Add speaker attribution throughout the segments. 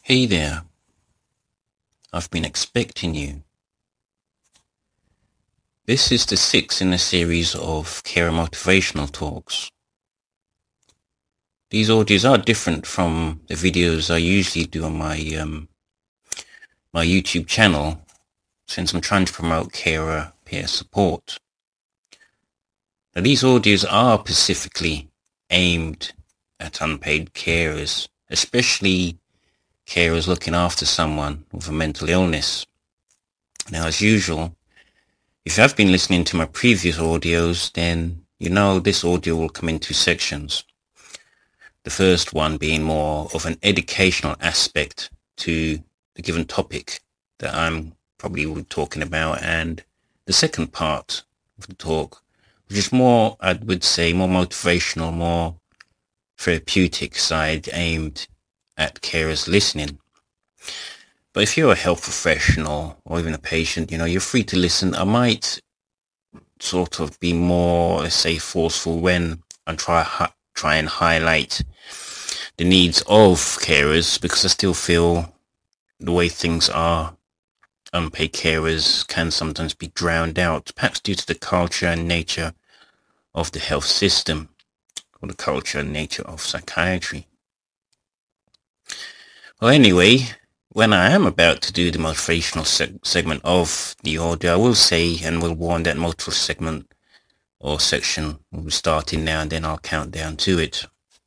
Speaker 1: Hey there, I've been expecting you. This is the sixth in a series of Carer motivational talks. These audios are different from the videos I usually do on my YouTube channel, since I'm trying to promote carer peer support. Now, these audios are specifically aimed at unpaid carers, especially carers looking after someone with a mental illness. Now, as usual, if you have been listening to my previous audios, then you know this audio will come in two sections. The first one being more of an educational aspect to the given topic that I'm probably talking about, and the second part of the talk, which is more, I would say, more motivational, more therapeutic side aimed at carers listening. But if you're a health professional or even a patient, you're free to listen. I might sort of be more, let's say, forceful when I try and highlight the needs of carers, because I still feel the way things are, unpaid carers can sometimes be drowned out, perhaps due to the culture and nature of the health system, or the culture and nature of psychiatry. Well, anyway, when I am about to do the motivational segment of the audio, I will say and will warn that multiple segment or section will be starting now, and then I'll count down to it.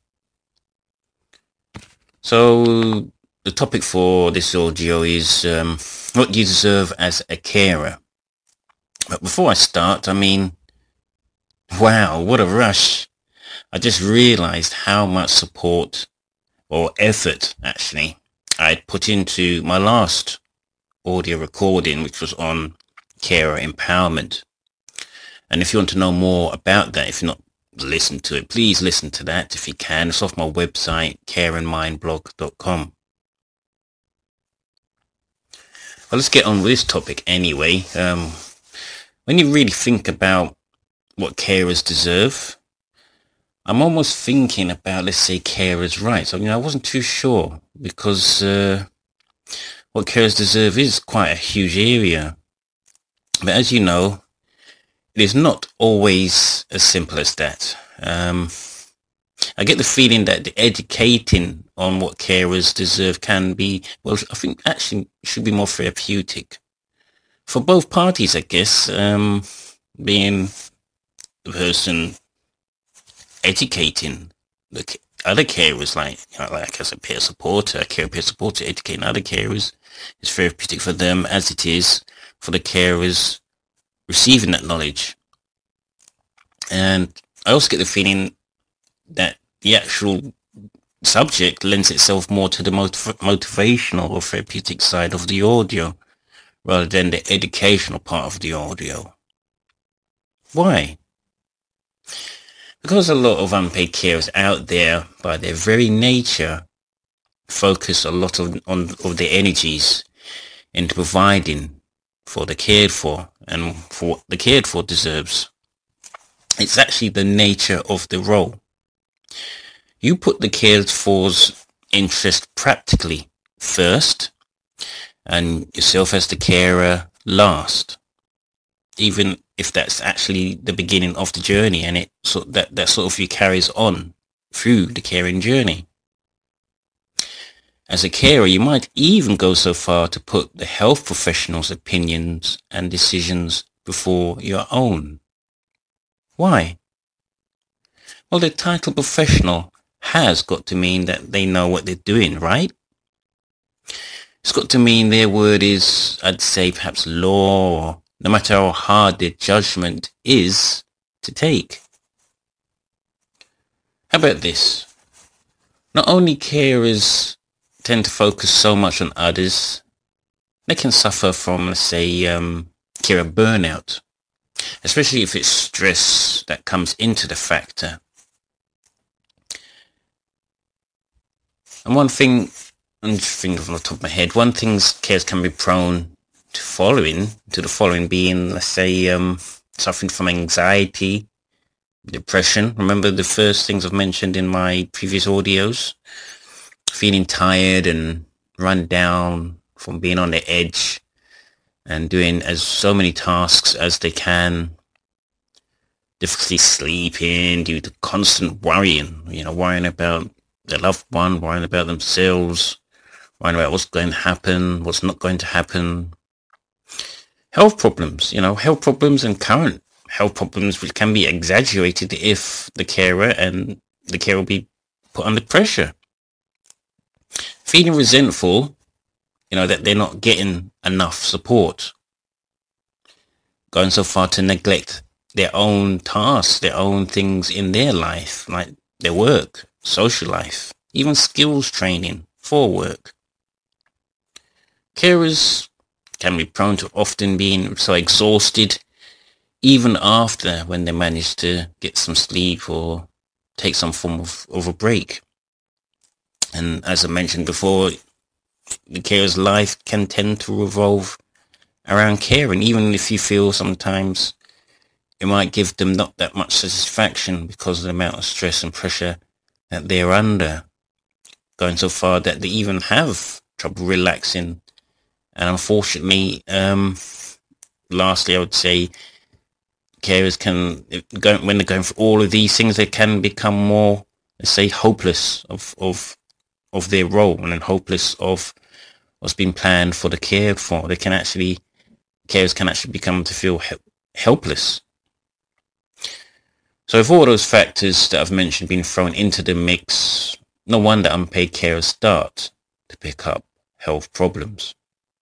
Speaker 1: So the topic for this audio is what you deserve as a carer. But before I start, wow, what a rush. I just realized how much support or effort, actually, I'd put into my last audio recording, which was on carer empowerment. And if you want to know more about that, if you're not listened to it, please listen to that if you can. It's off my website, careandmindblog.com. Well, let's get on with this topic anyway. When you really think about what carers deserve, I'm almost thinking about, let's say, carers' rights. I wasn't too sure, because what carers deserve is quite a huge area. But as you know, it is not always as simple as that. I get the feeling that the educating on what carers deserve can be, well, I think actually should be more therapeutic for both parties, I guess, being the person educating the other carers, like as a peer supporter, educating other carers is therapeutic for them as it is for the carers receiving that knowledge. And I also get the feeling that the actual subject lends itself more to the motivational or therapeutic side of the audio rather than the educational part of the audio. Why? Because a lot of unpaid carers out there, by their very nature, focus a lot of their energies into providing for the cared for and for what the cared for deserves. It's actually the nature of the role. You put the cared for's interest practically first, and yourself as the carer last, even if that's actually the beginning of the journey, and that sort of you carries on through the caring journey. As a carer, you might even go so far to put the health professional's opinions and decisions before your own. Why? Well, the title professional has got to mean that they know what they're doing, right? It's got to mean their word is, I'd say, perhaps law, or no matter how hard their judgment is to take. How about this? Not only carers tend to focus so much on others, they can suffer from, let's say, carer burnout, especially if it's stress that comes into the factor. And one thing, I'm just thinking off the top of my head, one thing carers can be prone to the following being, let's say, suffering from anxiety, depression. Remember the first things I've mentioned in my previous audios? Feeling tired and run down from being on the edge and doing as so many tasks as they can, difficulty sleeping due to constant worrying, worrying about their loved one, worrying about themselves, worrying about what's going to happen, what's not going to happen. Health problems, health problems and current health problems which can be exaggerated if the carer will be put under pressure. Feeling resentful, that they're not getting enough support. Going so far to neglect their own tasks, their own things in their life, like their work, social life, even skills training for work. Carers can be prone to often being so exhausted even after when they manage to get some sleep or take some form of a break. And as I mentioned before, the carer's life can tend to revolve around caring, even if you feel sometimes it might give them not that much satisfaction because of the amount of stress and pressure that they're under, going so far that they even have trouble relaxing. And unfortunately, lastly, I would say carers when they're going through all of these things, they can become more, let's say, hopeless of their role and then hopeless of what's been planned for the care for. Carers can actually become to feel helpless. So if all those factors that I've mentioned been thrown into the mix, no wonder unpaid carers start to pick up health problems.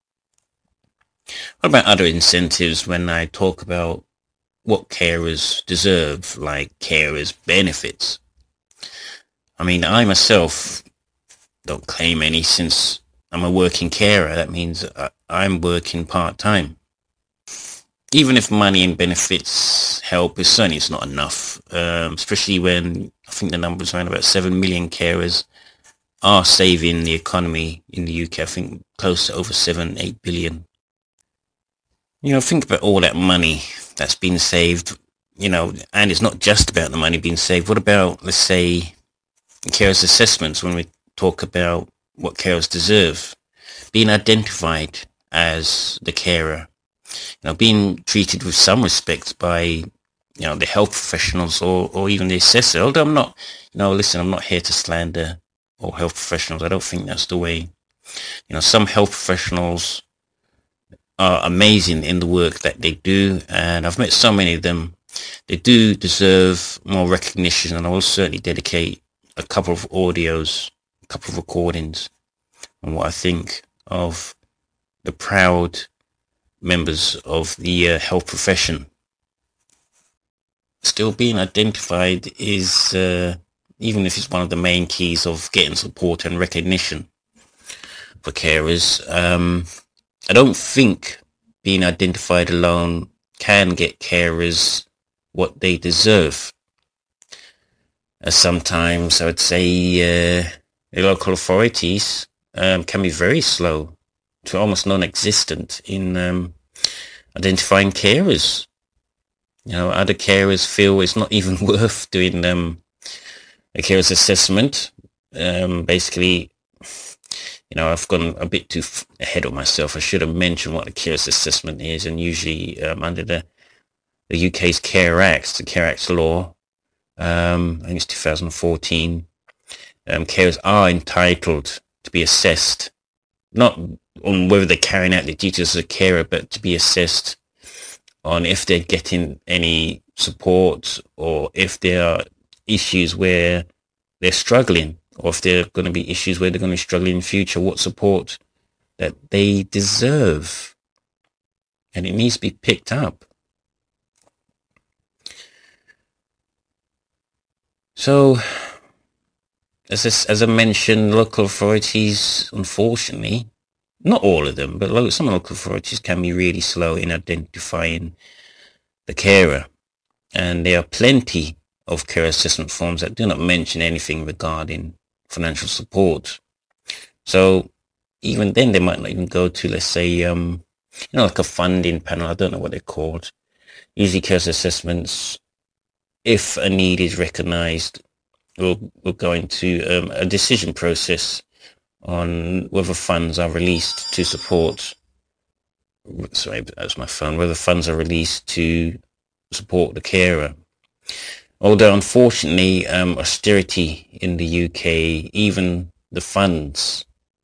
Speaker 1: What about other incentives when I talk about what carers deserve, like carers benefits? I mean, I myself don't claim any since I'm a working carer. That means I'm working part-time. Even if money and benefits help, it's not enough, especially when I think the number's around about 7 million carers are saving the economy in the UK. I think close to over 7-8 billion. Think about all that money that's been saved, and it's not just about the money being saved. What about, let's say, carers assessments when we talk about what carers deserve? Being identified as the carer, being treated with some respect by, the health professionals or even the assessor. Although I'm not, I'm not here to slander all health professionals. I don't think that's the way. Some health professionals are amazing in the work that they do, and I've met so many of them. They do deserve more recognition, and I will certainly dedicate a couple of audios, a couple of recordings on what I think of the proud members of the health profession. Still being identified is, even if it's one of the main keys of getting support and recognition for carers, I don't think being identified alone can get carers what they deserve. Sometimes I would say the local authorities can be very slow to almost non-existent in identifying carers. Other carers feel it's not even worth doing a carer's assessment. Basically, I've gone a bit too ahead of myself. I should have mentioned what a carer's assessment is, and usually under the UK's Care Act, the Care Act law, I think it's 2014, carers are entitled to be assessed, not on whether they're carrying out the duties as a carer, but to be assessed on if they're getting any support or if there are issues where they're struggling, or if there are going to be issues where they're going to be struggling in the future, what support that they deserve. And it needs to be picked up. So, as I mentioned, local authorities, unfortunately, not all of them, but some local authorities can be really slow in identifying the carer. And there are plenty of care assessment forms that do not mention anything regarding financial support. So even then, they might not even go to, let's say, like a funding panel. I don't know what they're called. Usually care assessments, if a need is recognized, will go into a decision process on whether funds are released to support, sorry, that's my phone, whether funds are released to support the carer. Although unfortunately, austerity in the UK, even the funds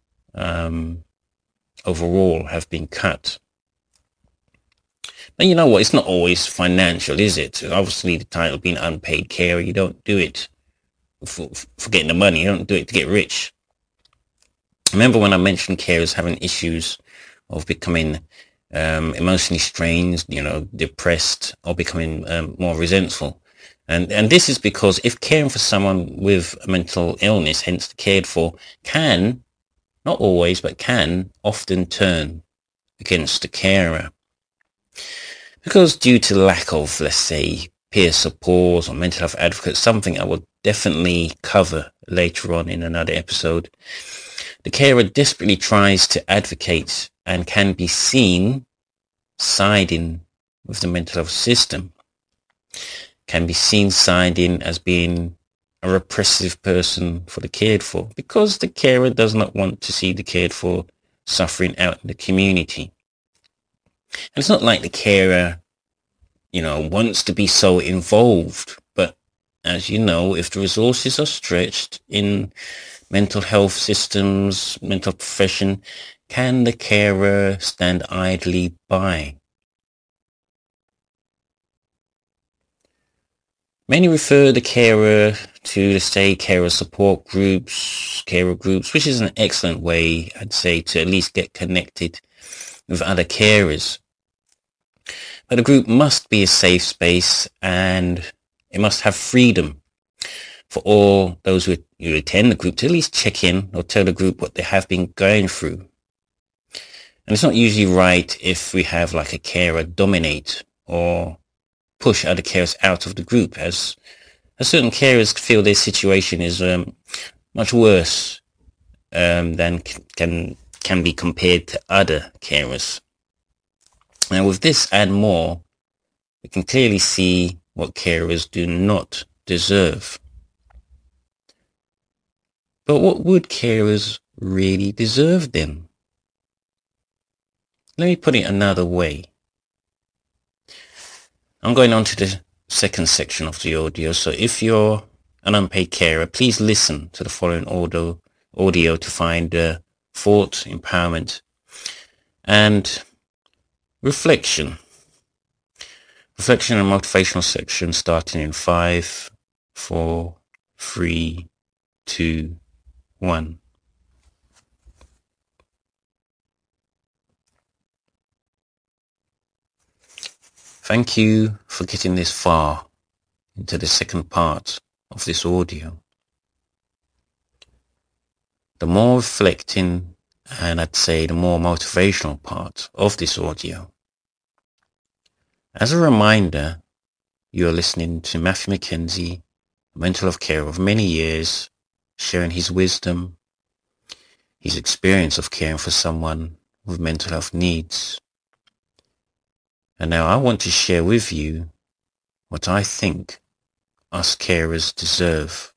Speaker 1: overall have been cut. And you know what? It's not always financial, is it? Obviously, the title being unpaid carer, you don't do it for getting the money. You don't do it to get rich. Remember when I mentioned carers having issues of becoming emotionally strained, depressed, or becoming more resentful. And this is because if caring for someone with a mental illness, hence the cared for, can, not always, but can often turn against the carer. Because due to lack of, let's say, peer support or mental health advocates, something I will definitely cover later on in another episode, the carer desperately tries to advocate and can be seen siding with the mental health system, can be seen siding as being a repressive person for the cared for, because the carer does not want to see the cared for suffering out in the community. And it's not like the carer, wants to be so involved, but as you know, if the resources are stretched in mental health systems, mental profession, can the carer stand idly by? Many refer the carer to the say carer support groups, carer groups, which is an excellent way, I'd say, to at least get connected with other carers. But a group must be a safe space and it must have freedom for all those who attend the group to at least check in or tell the group what they have been going through. And it's not usually right if we have like a carer dominate or push other carers out of the group, as certain carers feel their situation is much worse than can be compared to other carers. Now with this and more, we can clearly see what carers do not deserve. But what would carers really deserve then? Let me put it another way. I'm going on to the second section of the audio, so if you're an unpaid carer, please listen to the following audio to find thought, empowerment, and reflection. Reflection and motivational section starting in 5, 4, 3, 2, 1. Thank you for getting this far into the second part of this audio. The more reflecting and I'd say the more motivational part of this audio. As a reminder, you are listening to Matthew McKenzie, a mental health carer of many years, sharing his wisdom, his experience of caring for someone with mental health needs. And now I want to share with you what I think us carers deserve.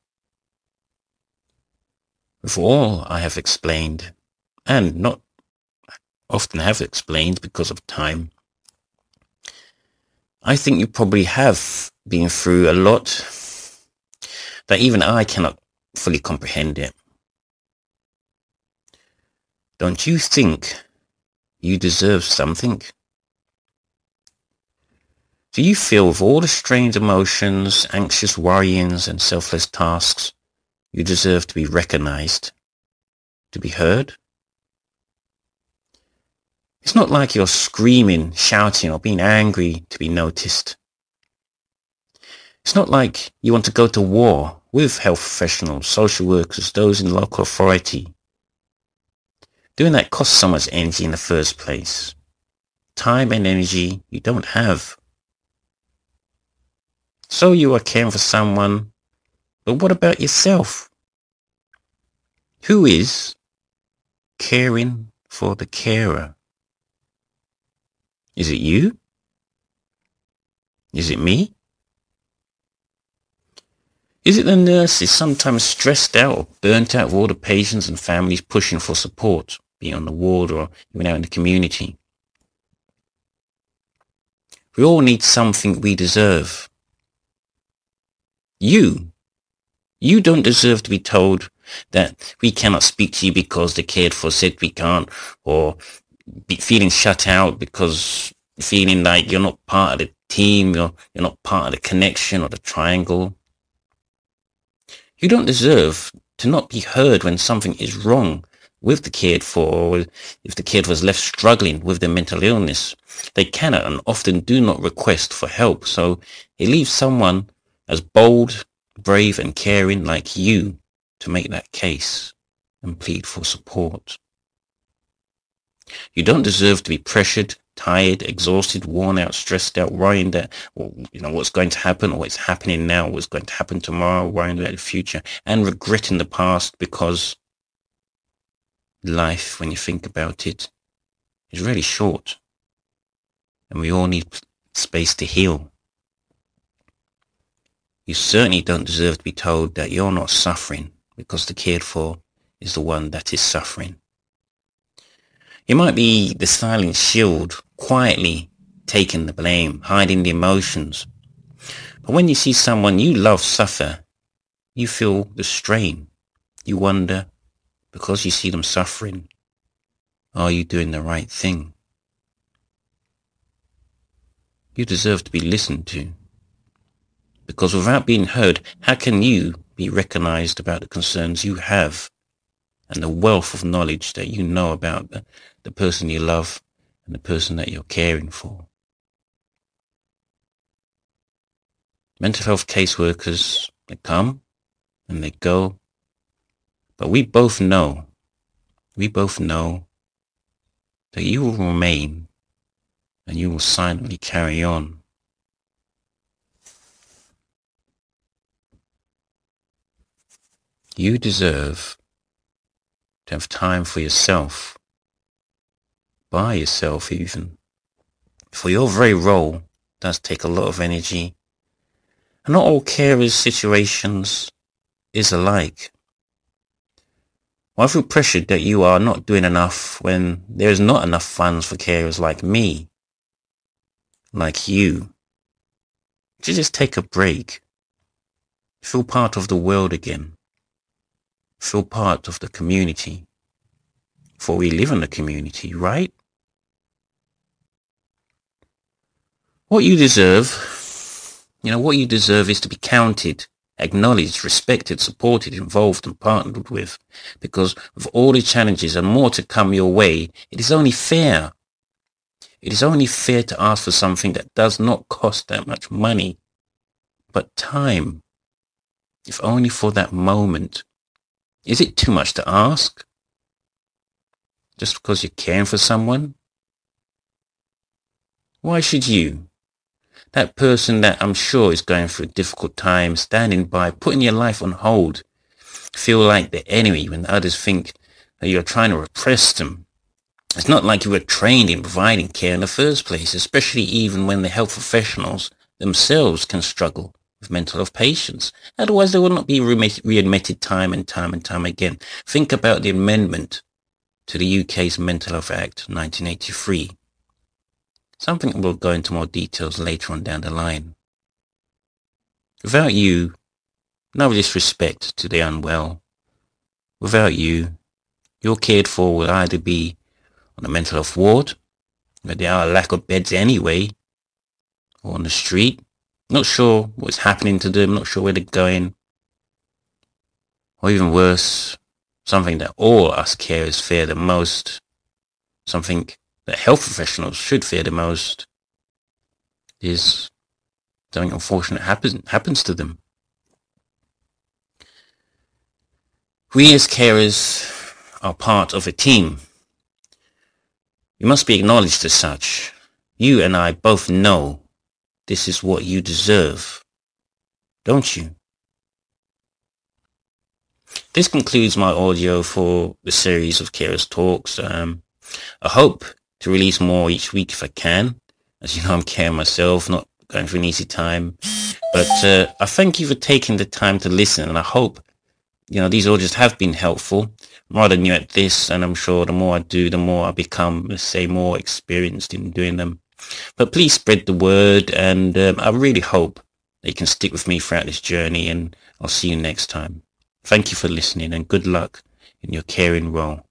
Speaker 1: With all I have explained, and not often have explained because of time, I think you probably have been through a lot that even I cannot fully comprehend it. Don't you think you deserve something? Do you feel with all the strange emotions, anxious worryings and selfless tasks, you deserve to be recognized, to be heard? It's not like you're screaming, shouting or being angry to be noticed. It's not like you want to go to war with health professionals, social workers, those in local authority. Doing that costs so much energy in the first place. Time and energy you don't have. So you are caring for someone, but what about yourself? Who is caring for the carer? Is it you? Is it me? Is it the nurses sometimes stressed out or burnt out of all the patients and families pushing for support, be it on the ward or even out in the community? We all need something we deserve. You don't deserve to be told that we cannot speak to you because the cared for said we can't, or be feeling shut out because feeling like you're not part of the team, you're not part of the connection or the triangle. You don't deserve to not be heard when something is wrong with the cared for, or if the cared for is left struggling with their mental illness. They cannot and often do not request for help, so it leaves someone as bold, brave and caring like you to make that case and plead for support. You don't deserve to be pressured, tired, exhausted, worn out, stressed out, worrying that, what's going to happen or what's happening now, what's going to happen tomorrow, worrying about the future, and regretting the past, because life, when you think about it, is really short. And we all need space to heal. You certainly don't deserve to be told that you're not suffering because the cared for is the one that is suffering. You might be the silent shield, quietly taking the blame, hiding the emotions. But when you see someone you love suffer, you feel the strain. You wonder, because you see them suffering, are you doing the right thing? You deserve to be listened to. Because without being heard, how can you be recognized about the concerns you have and the wealth of knowledge that you know about the person you love and the person that you're caring for? Mental health caseworkers, they come and they go, but we both know that you will remain and you will silently carry on. You deserve to have time for yourself, by yourself even. For your very role does take a lot of energy. And not all carers' situations is alike. I feel pressured that you are not doing enough when there is not enough funds for carers like me, like you, to just take a break, feel part of the world again, feel part of the community. For we live in the community, right? What you deserve is to be counted, acknowledged, respected, supported, involved and partnered with. Because with all the challenges and more to come your way, it is only fair. It is only fair to ask for something that does not cost that much money, but time, if only for that moment. Is it too much to ask? Just because you're caring for someone? Why should you, that person that I'm sure is going through a difficult time, standing by, putting your life on hold, feel like the enemy when others think that you're trying to repress them? It's not like you were trained in providing care in the first place, especially even when the health professionals themselves can struggle with mental health patients. Otherwise, they will not be readmitted time and time and time again. Think about the amendment to the UK's Mental Health Act 1983. Something we'll go into more details later on down the line. Without you, no disrespect to the unwell, without you, you're cared for will either be on a mental health ward, where there are a lack of beds anyway, or on the street, not sure what's happening to them, not sure where they're going, or even worse, something that all us carers fear the most, something that health professionals should fear the most, is something unfortunate happens to them. We as carers are part of a team. You must be acknowledged as such. You and I both know this is what you deserve, don't you? This concludes my audio for the series of Carers Talks. I hope to release more each week if I can. As you know, I'm caring myself, not going through an easy time. But I thank you for taking the time to listen, and I hope these audios have been helpful. I'm rather new at this, and I'm sure the more I do, the more I become, let's say, more experienced in doing them. But please spread the word, and I really hope that you can stick with me throughout this journey, and I'll see you next time. Thank you for listening, and good luck in your caring role.